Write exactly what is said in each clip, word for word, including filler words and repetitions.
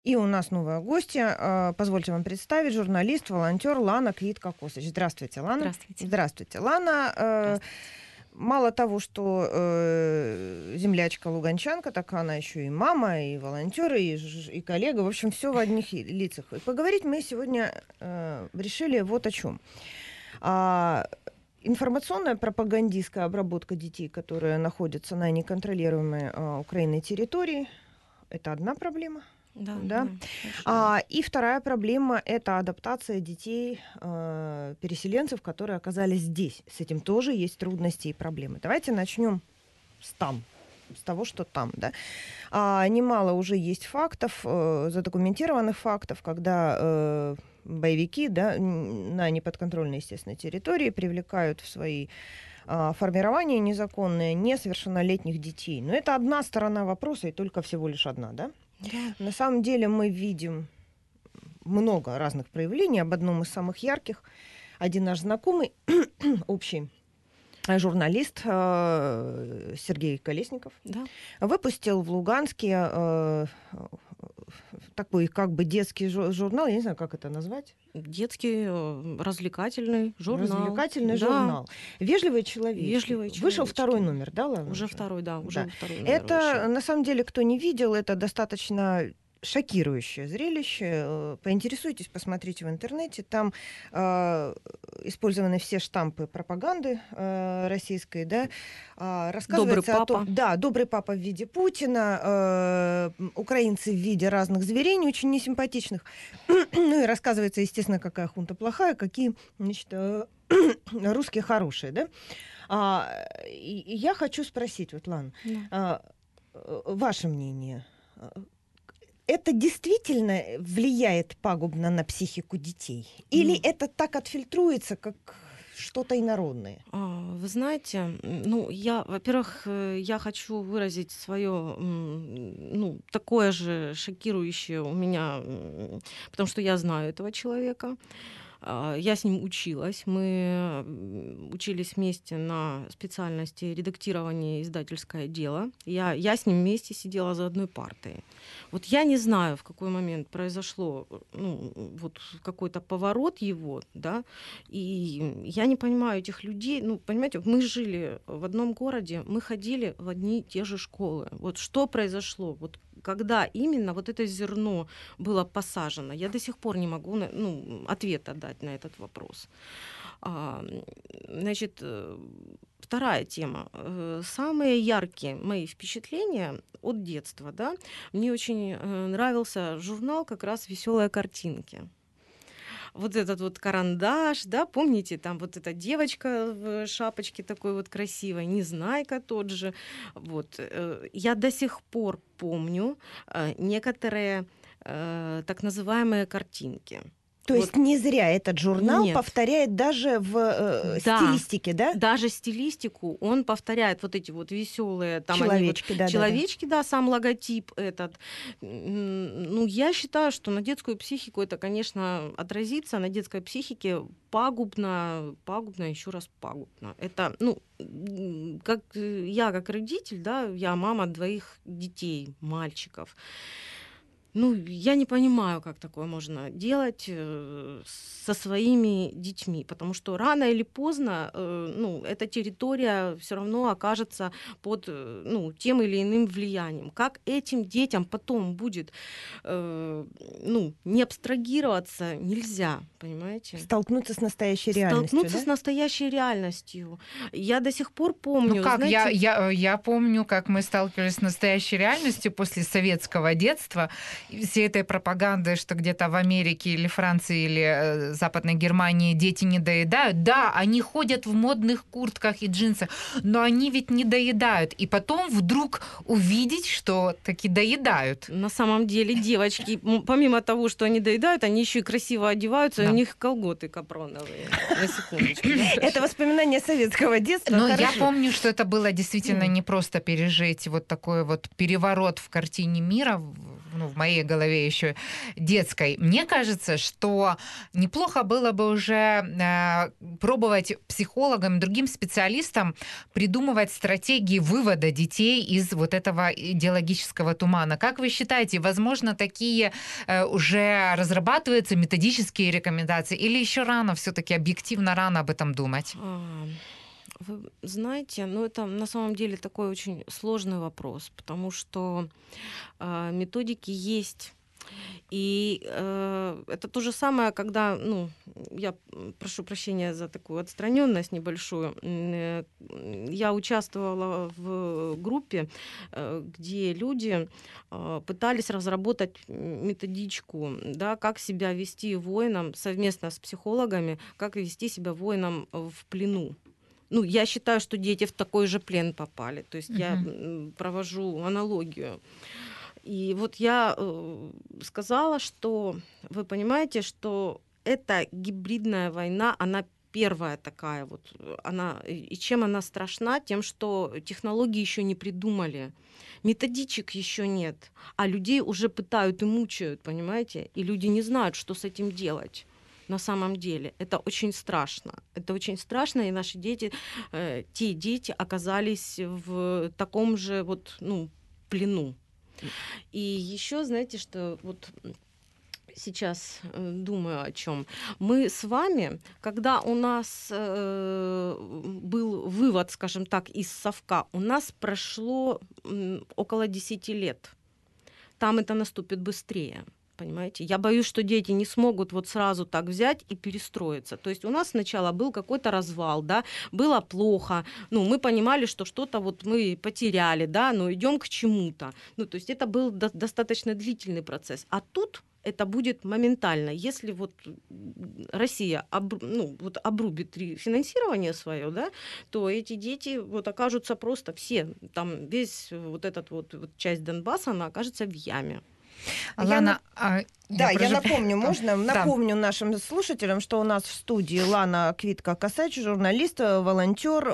И у нас новая гостья. А, Позвольте вам представить, журналист, волонтер Лана Квитко-Косач. Здравствуйте, Лана. Здравствуйте. Здравствуйте, Лана. Э, Здравствуйте. Мало того, что э, землячка луганчанка, так она еще и мама, и волонтер, и, ж- и коллега. В общем, все в одних и- лицах. И поговорить мы сегодня э, решили вот о чем. А, информационная пропагандистская обработка детей, которые находятся на неконтролируемой а, Украиной территории, это одна проблема. Да, Да. да, большая. А, и вторая проблема — это адаптация детей, э, переселенцев, которые оказались здесь. С этим тоже есть трудности и проблемы. Давайте начнем с там, с того, что там, да. А, немало уже есть фактов, э, задокументированных фактов, когда э, боевики, да, н- на неподконтрольной, естественно, территории привлекают в свои а, формирования незаконные несовершеннолетних детей. Но это одна сторона вопроса, и только всего лишь одна, да? Да. На самом деле мы видим много разных проявлений. Об одном из самых ярких один наш знакомый, общий э, журналист э, Сергей Колесников, Да. выпустил в Луганске э, такой как бы детский жу- журнал, я не знаю, как это назвать. Детский э, развлекательный журнал. Развлекательный Да. журнал. «Вежливые человечки». Вежливые Вышел человечки. второй номер, да, Лана? Уже второй, да, уже Да. второй номер Это, вышел. на самом деле, кто не видел, это достаточно шокирующее зрелище. Э, Поинтересуйтесь, посмотрите в интернете. Там э, использованы все штампы пропаганды э, российской, да. А, рассказывается Добрый о том, папа. да, добрый папа в виде Путина, э, м, украинцы в виде разных зверей, не очень несимпатичных. Ну и рассказывается, естественно, какая хунта плохая, какие, значит, э, русские хорошие, да. А, и, и я хочу спросить, вот, Лан, Да. а, э, ваше мнение. Это действительно влияет пагубно на психику детей? Или Ну. это так отфильтруется, как что-то инородное? А, Вы знаете, м, ну, я, во-первых, э, я хочу выразить свое, ну, такое же шокирующее у меня, м, потому что я знаю этого человека. А, Я с ним училась. Мы м, учились вместе на специальности редактирования и издательское дело. Я, я с ним вместе сидела за одной партой. Вот я не знаю, в какой момент произошло, ну, вот какой-то поворот его, да, и я не понимаю этих людей. Ну, понимаете, мы жили в одном городе, мы ходили в одни и те же школы. Вот что произошло? Вот когда именно вот это зерно было посажено, я до сих пор не могу на- ну, ответа дать на этот вопрос. А, Значит, э, вторая тема. Э, Самые яркие мои впечатления от детства, да, мне очень э, нравился журнал как раз «Веселые картинки». Вот этот вот карандаш, да, помните, там вот эта девочка в шапочке такой вот красивой, Незнайка тот же. Вот. э, Я до сих пор помню э, некоторые э, так называемые картинки. То Вот. есть не зря этот журнал Нет. повторяет даже в э, Да. стилистике, да? Даже стилистику он повторяет вот эти вот веселые там они вот Человечки, да, да, да. человечки, да, сам логотип этот. М, Ну, я считаю, что на детскую психику это, конечно, отразится, на детской психике пагубно, пагубно, еще раз пагубно. Это, ну, м, как э, я как родитель, да, я мама двоих детей, мальчиков. Ну, я не понимаю, как такое можно делать э, со своими детьми, потому что рано или поздно, э, ну, эта территория все равно окажется под, э, ну, тем или иным влиянием. Как этим детям потом будет, э, ну, не абстрагироваться нельзя, понимаете? Столкнуться с настоящей реальностью, Столкнуться да? с настоящей реальностью. Я до сих пор помню, Ну как, знаете, я, я, я помню, как мы сталкивались с настоящей реальностью после советского детства, и всей этой пропаганды, что где-то в Америке или Франции или э, Западной Германии дети не доедают. Да, они ходят в модных куртках и джинсах, но они ведь не доедают. И потом вдруг увидеть, что таки доедают. на самом деле девочки, м, помимо того, что они доедают, они еще и красиво одеваются, Да. у них колготы капроновые, на секундочку. да. Это воспоминание советского детства. Но я хорошо. помню, что это было действительно Мгм. не просто пережить вот такой вот переворот в картине мира в ну, в моей голове еще детской. Мне кажется, что неплохо было бы уже э, пробовать психологам, другим специалистам придумывать стратегии вывода детей из вот этого идеологического тумана. Как вы считаете, возможно, такие э, уже разрабатываются методические рекомендации или еще рано, все-таки объективно рано об этом думать? Вы знаете, ну это на самом деле такой очень сложный вопрос, потому что э, методики есть. И э, это то же самое, когда, ну, я прошу прощения за такую отстраненность небольшую, э, я участвовала в группе, э, где люди э, пытались разработать методичку, да, как себя вести воином совместно с психологами, как вести себя воином в плену. Ну, я считаю, что дети в такой же плен попали. То есть uh-huh. я провожу аналогию. И вот я э, сказала, что вы понимаете, что эта гибридная война, она первая такая вот. Она, и чем она страшна? Тем, что технологии еще не придумали. Методичек еще нет. А людей уже пытают и мучают, понимаете? И люди не знают, что с этим делать. На самом деле это очень страшно. Это очень страшно, и наши дети, э, те дети оказались в таком же вот, ну, плену. И еще, знаете, что вот сейчас э, думаю о чем. Мы с вами, когда у нас э, был вывод, скажем так, из совка, у нас прошло э, около десяти лет. Там это наступит быстрее. Понимаете? Я боюсь, что дети не смогут вот сразу так взять и перестроиться. То есть у нас сначала был какой-то развал, да, было плохо, ну, мы понимали, что что-то вот мы потеряли, да, но идем к чему-то. Ну, то есть это был до- достаточно длительный процесс. А тут это будет моментально. Если вот Россия об, ну, вот обрубит финансирование свое, да, то эти дети вот окажутся просто все, там весь вот этот вот, вот часть Донбасса, она окажется в яме. Лана, я, а, да, я, я напомню, можно? Да. Напомню нашим слушателям, что у нас в студии Лана Квитка-Косач, журналист, волонтер.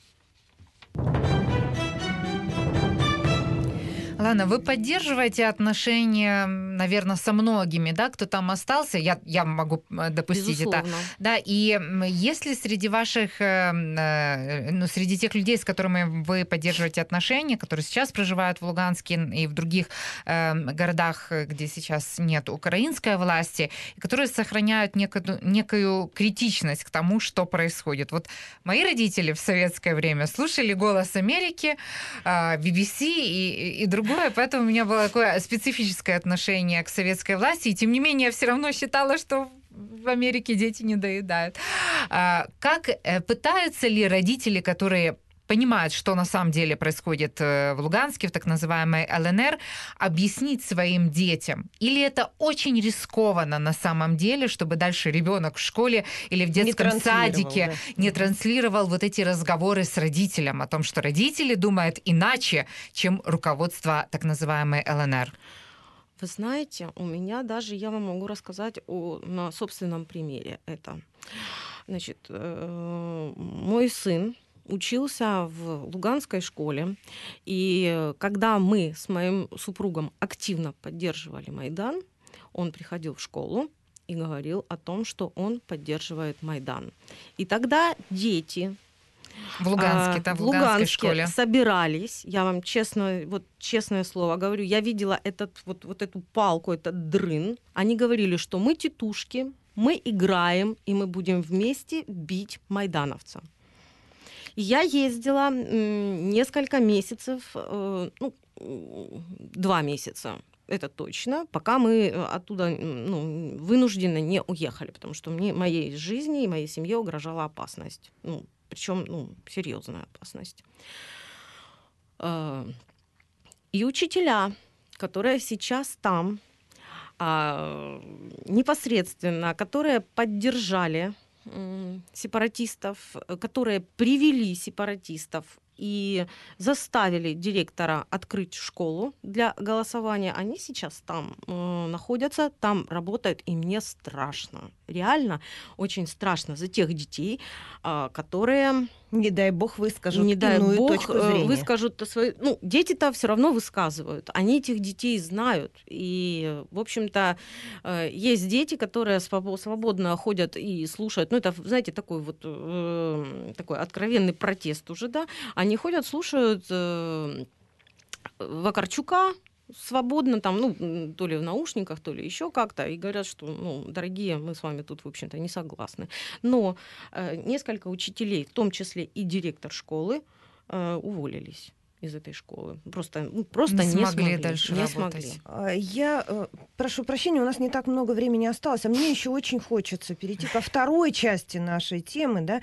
Лана, вы поддерживаете отношения, наверное, со многими, да, кто там остался? Я, я могу допустить Безусловно. это. Да, и если среди ваших, ну, среди тех людей, с которыми вы поддерживаете отношения, которые сейчас проживают в Луганске и в других городах, где сейчас нет украинской власти, которые сохраняют некую, некую критичность к тому, что происходит. Вот мои родители в советское время слушали «Голос Америки», би би си и, и другое, поэтому у меня было такое специфическое отношение к советской власти, и тем не менее я все равно считала, что в Америке дети не доедают. Как пытаются ли родители, которые понимают, что на самом деле происходит в Луганске, в так называемой эл эн эр, объяснить своим детям? Или это очень рискованно на самом деле, чтобы дальше ребенок в школе или в детском не садике да. не транслировал вот эти разговоры с родителем о том, что родители думают иначе, чем руководство так называемой эл эн эр? Вы знаете, у меня даже, я вам могу рассказать о, на собственном примере это. Значит, э, мой сын учился в луганской школе, и когда мы с моим супругом активно поддерживали Майдан, он приходил в школу и говорил о том, что он поддерживает Майдан. И тогда дети в Луганске, а, да, в, в Луганской Луганске школе собирались, я вам честно, вот честное слово говорю, я видела этот, вот, вот эту палку, этот дрын, они говорили, что мы тетушки, мы играем, и мы будем вместе бить майдановца. Я ездила несколько месяцев, ну, два месяца, это точно, пока мы оттуда, ну, вынужденно не уехали, потому что мне, моей жизни и моей семье угрожала опасность, ну, причем, ну, серьезная опасность. И учителя, которые сейчас там, непосредственно, которые поддержали сепаратистов, которые привели сепаратистов и заставили директора открыть школу для голосования, они сейчас там э, находятся, там работают, и мне страшно. реально очень страшно за тех детей, а, которые... Не дай бог выскажут не дай иную бог точку э, зрения. выскажут свои... Ну, дети-то все равно высказывают. Они этих детей знают. И, в общем-то, э, есть дети, которые свобо- свободно ходят и слушают. Ну, это, знаете, такой вот э, такой откровенный протест уже, да. Они ходят, слушают э, Вакарчука свободно, там, ну, м, то ли в наушниках, то ли еще как-то, и говорят, что, ну, дорогие, мы с вами тут, в общем-то, не согласны. Но э, несколько учителей, в том числе и директор школы, э, уволились из этой школы. Просто, ну, просто Не не, смогли смогли. дальше не работать. смогли. А, Я э, прошу прощения, у нас не так много времени осталось, а мне еще очень хочется перейти ко второй части нашей темы, да,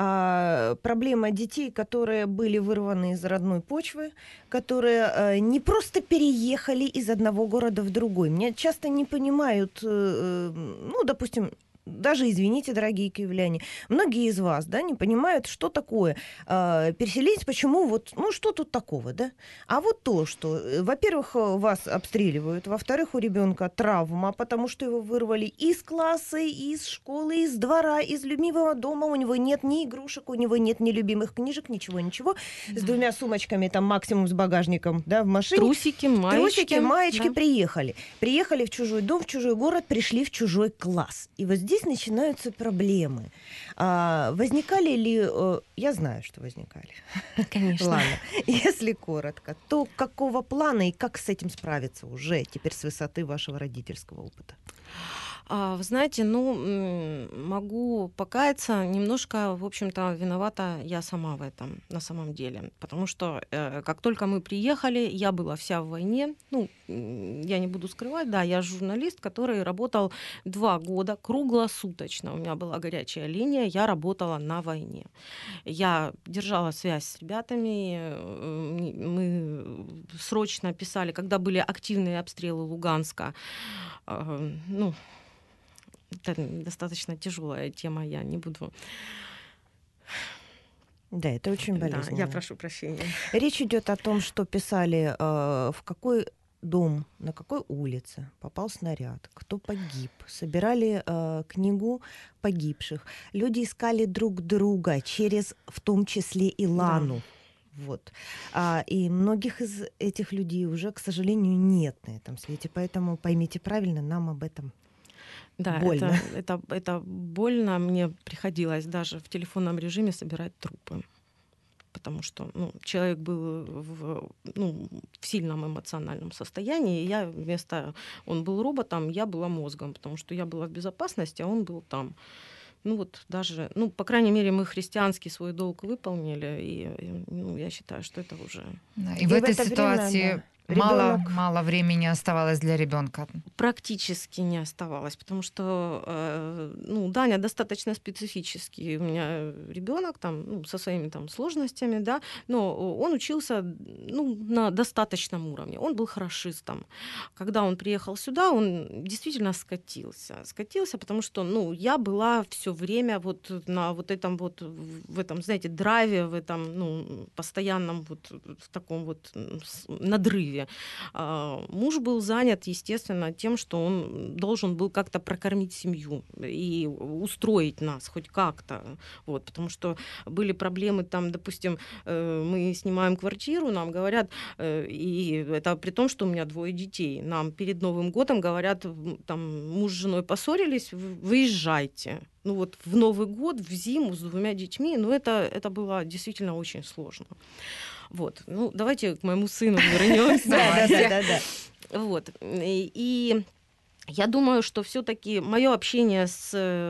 А, проблема детей, которые были вырваны из родной почвы, которые э, не просто переехали из одного города в другой. Меня часто не понимают, э, э, ну, допустим, даже, извините, дорогие киевляне, многие из вас, да, не понимают, что такое э, переселенец, почему вот, ну, что тут такого, да? А вот то, что, э, во-первых, э, вас обстреливают, во-вторых, у ребенка травма, потому что его вырвали из класса, из школы, из двора, из любимого дома, у него нет ни игрушек, у него нет ни любимых книжек, ничего, ничего, с двумя сумочками, там, максимум с багажником, да, в машине. Трусики, маечки. Трусики, маечки, да. приехали. Приехали в чужой дом, в чужой город, пришли в чужой класс. И вот здесь начинаются проблемы. А, возникали ли... э, Я знаю, что возникали. Конечно. Ладно. Если коротко, то какого плана и как с этим справиться уже теперь с высоты вашего родительского опыта? А, Вы знаете, ну, м, могу покаяться, немножко, в общем-то, виновата я сама в этом, на самом деле. Потому что э, как только мы приехали, я была вся в войне. Ну, м, я не буду скрывать, да, я журналист, который работал два года круглосуточно. У меня была горячая линия, я работала на войне. Я держала связь с ребятами, э, мы срочно писали, когда были активные обстрелы Луганска. э, Ну, это достаточно тяжелая тема, я не буду. Да, это очень Да, болезненно. я прошу прощения. Речь идет о том, что писали, э, в какой дом, на какой улице попал снаряд, кто погиб. Собирали э, книгу погибших. Люди искали друг друга через, в том числе, и Лану. Вот. А, и многих из этих людей уже, к сожалению, нет на этом свете. Поэтому поймите правильно, нам об этом Да, больно. Это, это, это больно. Мне приходилось даже в телефонном режиме собирать трупы. Потому что ну, человек был в, ну, в сильном эмоциональном состоянии. И я вместо... Он был роботом, я была мозгом, потому что я была в безопасности, а он был там. Ну вот даже, ну, по крайней мере, мы христианский свой долг выполнили, и, и, ну, я считаю, что это уже... Да, и, И в в этой это время, ситуации да, мало, ребёнок- мало времени оставалось для ребенка. Практически не оставалось, потому что, э, ну, Даня достаточно специфический. У меня ребенок там, ну, со своими там сложностями, да, но он учился, ну, на достаточном уровне. Он был хорошистом. Когда он приехал сюда, он действительно скатился. Скатился, потому что, ну, я была все время вот на вот этом вот, в этом, знаете, драйве, в этом, ну, постоянном вот в таком вот м, с- надрыве. А, Муж был занят, естественно, тем, что он должен был как-то прокормить семью и устроить нас хоть как-то. Вот, потому что были проблемы там, допустим, э, мы снимаем квартиру, нам говорят, э, и это при том, что у меня двое детей, нам перед Новым годом говорят, м, там муж с женой поссорились, вы- выезжайте. Ну вот в Новый год, в зиму с двумя детьми, ну это, это было действительно очень сложно. Вот. Ну, давайте к моему сыну вернемся. Да, да, да, да, да. Вот. И, и я думаю, что все-таки мое общение с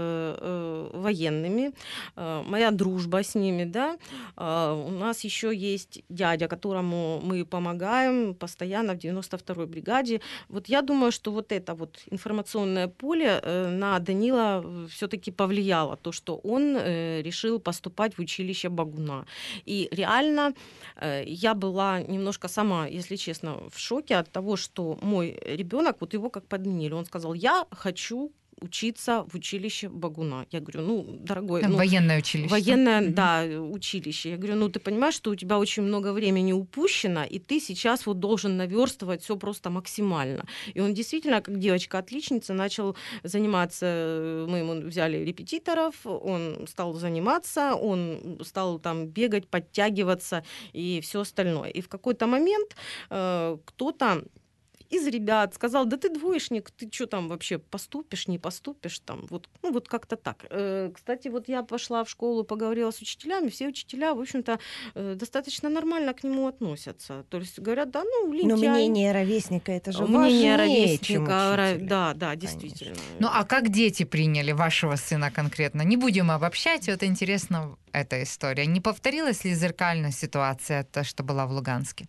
э, военными, э, моя дружба с ними, да, э, у нас еще есть дядя, которому мы помогаем постоянно в девяносто второй бригаде. Вот я думаю, что вот это вот информационное поле э, на Данила все-таки повлияло, то, что он э, решил поступать в училище Багуна. И реально э, я была немножко сама, если честно, в шоке от того, что мой ребенок, вот его как подменили. Он сказал, я хочу учиться в училище Багуна. Я говорю, ну, дорогой... Там ну, военное училище. Военное, Мгм. да, училище. Я говорю, ну, ты понимаешь, что у тебя очень много времени упущено, и ты сейчас вот должен наверстывать все просто максимально. И он действительно, как девочка-отличница, начал заниматься. Мы ему взяли репетиторов, он стал заниматься, он стал там бегать, подтягиваться и все остальное. И в какой-то момент э, кто-то из ребят сказал, да ты двоечник, ты что там вообще поступишь, не поступишь там, вот, ну вот как-то так. Э, Кстати, вот я пошла в школу, поговорила с учителями, все учителя, в общем-то, э, достаточно нормально к нему относятся. То есть говорят, да, ну, Но лентяй. мнение ровесника это же Мнение важнее, чем ровесника, ра- учителя. да, да, Конечно. действительно. Ну а как дети приняли вашего сына конкретно? Не будем обобщать, вот интересна эта история. Не повторилась ли зеркальная ситуация, то, что была в Луганске?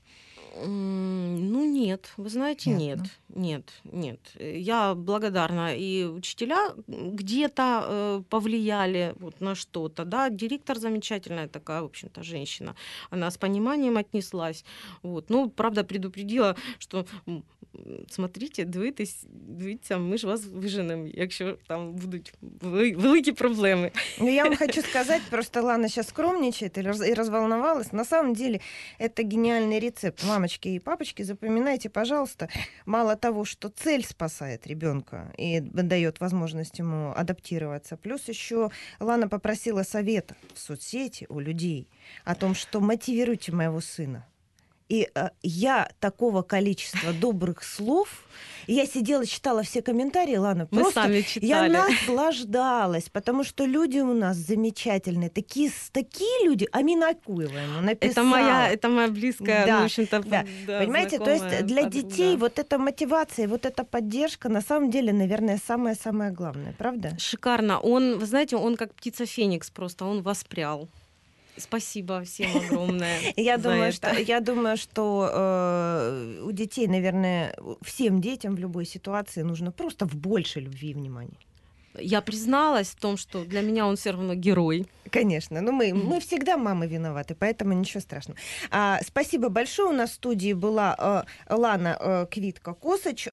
М, Ну нет, вы знаете, Нет, нет, да? нет, нет. Э, Я благодарна. И учителя м, где-то э, повлияли вот на что-то, да. Директор замечательная такая, в общем-то, женщина. Она с пониманием отнеслась. Вот. Ну, правда, предупредила, что м, м, смотрите, дивитесь, дивіться, ми ж вас виженемо, якщо там будуть вели- великі проблеми. Ну, я вам хочу сказать, просто Лана сейчас скромничает и раз- и разволновалась. На самом деле, это гениальный рецепт. Мамочки и папочки, запоминайте, пожалуйста, мало того, что цель спасает ребенка и дает возможность ему адаптироваться, плюс еще Лана попросила совета в соцсети у людей о том, что мотивируйте моего сына. И э, я такого количества добрых слов, и я сидела, читала все комментарии, Лана, Мы просто сами я читали. наслаждалась, потому что люди у нас замечательные, такие, с- такие люди, Амина Акуева ему написала. Это моя, это моя близкая, Да, ну, в общем-то, да. да, Понимаете, то есть знакомая для подруга. детей вот эта мотивация, вот эта поддержка, на самом деле, наверное, самое-самое главное, правда? Шикарно. Он, вы знаете, он как птица Феникс просто, он воспрял. Спасибо всем огромное Я за думаю, это. что я думаю, что э, у детей, наверное, всем детям в любой ситуации нужно просто в больше любви и внимания. Я призналась в том, что для меня он все равно герой. Конечно, но мы, мы всегда мамы виноваты, поэтому ничего страшного. А, спасибо большое. У нас в студии была э, Лана э, Квитко-Косач,